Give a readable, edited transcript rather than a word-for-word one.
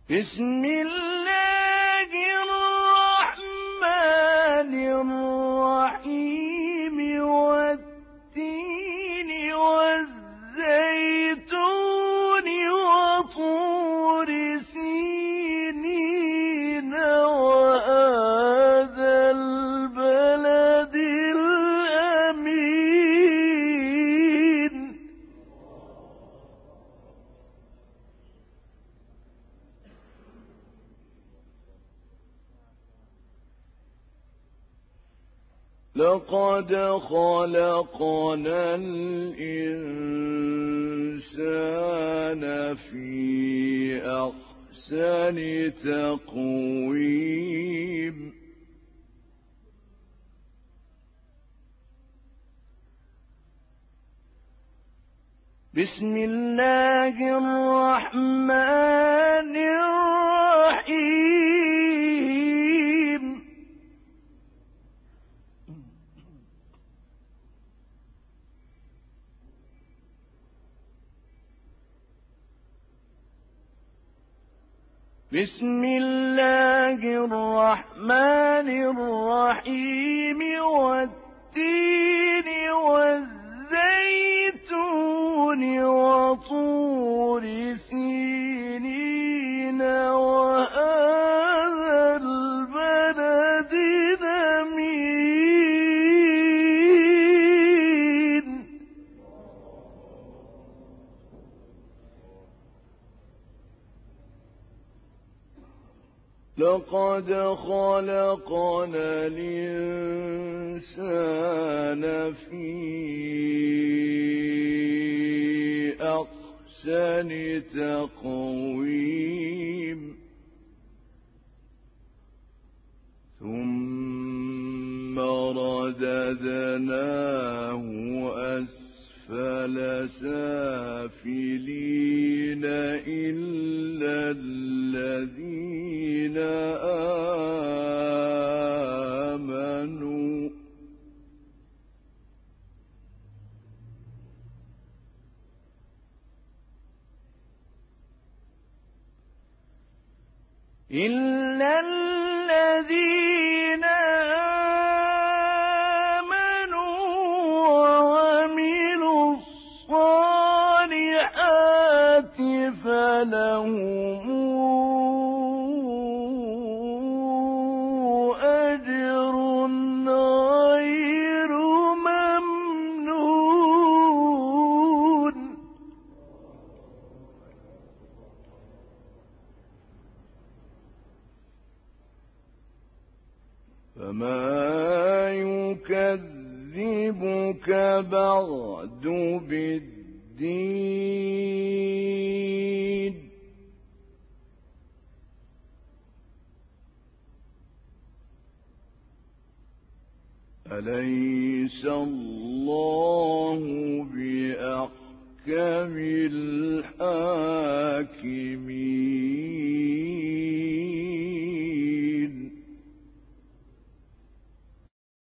بسم الله الرحمن الرحيم والتين والزيتون وطور سينين وهذا البلد الأمين لقد خلقنا الإنسان في أحسن تقويم بسم الله الرحمن الرحيم بسم الله الرحمن الرحيم والتين والزيتون وطور سينين وهذا البلد الأمين لقد خلقنا الإنسان في أحسن تقويم ثم رددناه أسفل سافلين إلا الذين آمنوا إلا الذين آمنوا وعملوا الصالحات فلهم أجر غير ممنون فما يكذبك بعد بالدين أليس الله بأحكم الحاكمين